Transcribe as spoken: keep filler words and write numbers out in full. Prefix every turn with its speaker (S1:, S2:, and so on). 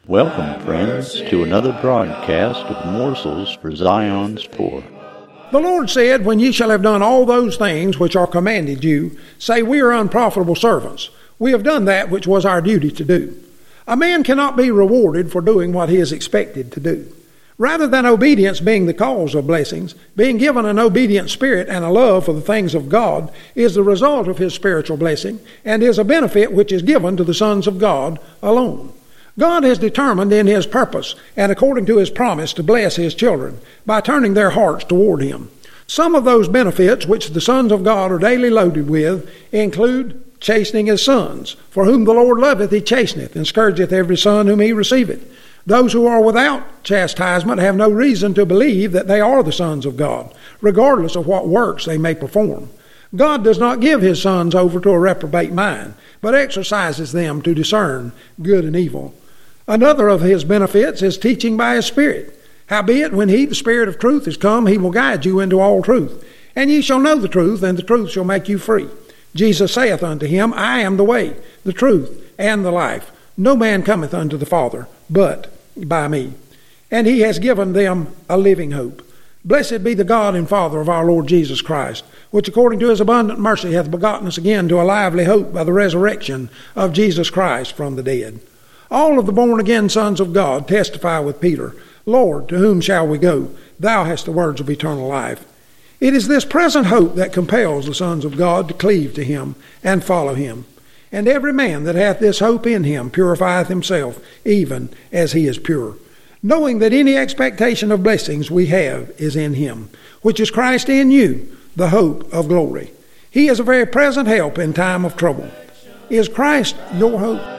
S1: Welcome, friends, to another broadcast of Morsels for Zion's Poor.
S2: The Lord said, "When ye shall have done all those things which are commanded you, say, We are unprofitable servants. We have done that which was our duty to do." A man cannot be rewarded for doing what he is expected to do. Rather than obedience being the cause of blessings, being given an obedient spirit and a love for the things of God is the result of his spiritual blessing and is a benefit which is given to the sons of God alone. God has determined in his purpose and according to his promise to bless his children by turning their hearts toward him. Some of those benefits which the sons of God are daily loaded with include chastening his sons. For whom the Lord loveth he chasteneth, and scourgeth every son whom he receiveth. Those who are without chastisement have no reason to believe that they are the sons of God, regardless of what works they may perform. God does not give his sons over to a reprobate mind, but exercises them to discern good and evil. Another of his benefits is teaching by his Spirit. Howbeit, when he, the Spirit of truth, is come, he will guide you into all truth. And ye shall know the truth, and the truth shall make you free. Jesus saith unto him, I am the way, the truth, and the life. No man cometh unto the Father, but by me. And he has given them a living hope. Blessed be the God and Father of our Lord Jesus Christ, which according to his abundant mercy hath begotten us again to a lively hope by the resurrection of Jesus Christ from the dead. All of the born-again sons of God testify with Peter, Lord, to whom shall we go? Thou hast the words of eternal life. It is this present hope that compels the sons of God to cleave to him and follow him. And every man that hath this hope in him purifieth himself, even as he is pure, knowing that any expectation of blessings we have is in him, which is Christ in you, the hope of glory. He is a very present help in time of trouble. Is Christ your hope?